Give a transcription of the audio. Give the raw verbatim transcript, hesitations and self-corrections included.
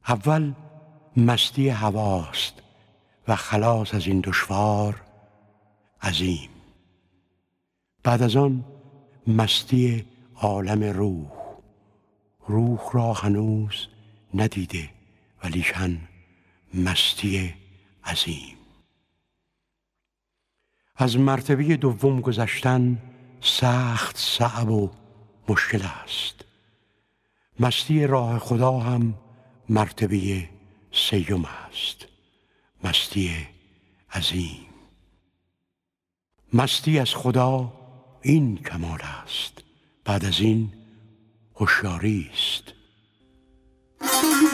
اول مستی هواست و خلاص از این دشوار عظیم. بعد از آن مستی عالم روح، روح را هنوز ندیده ولیکن مستی عظیم. از مرتبه دوم گذشتن سخت صعب و مشکل است. مستی راه خدا هم مرتبه سیوم است، مستی عظیم. مستی از خدا این کمال است، بعد از این هوشیاری است.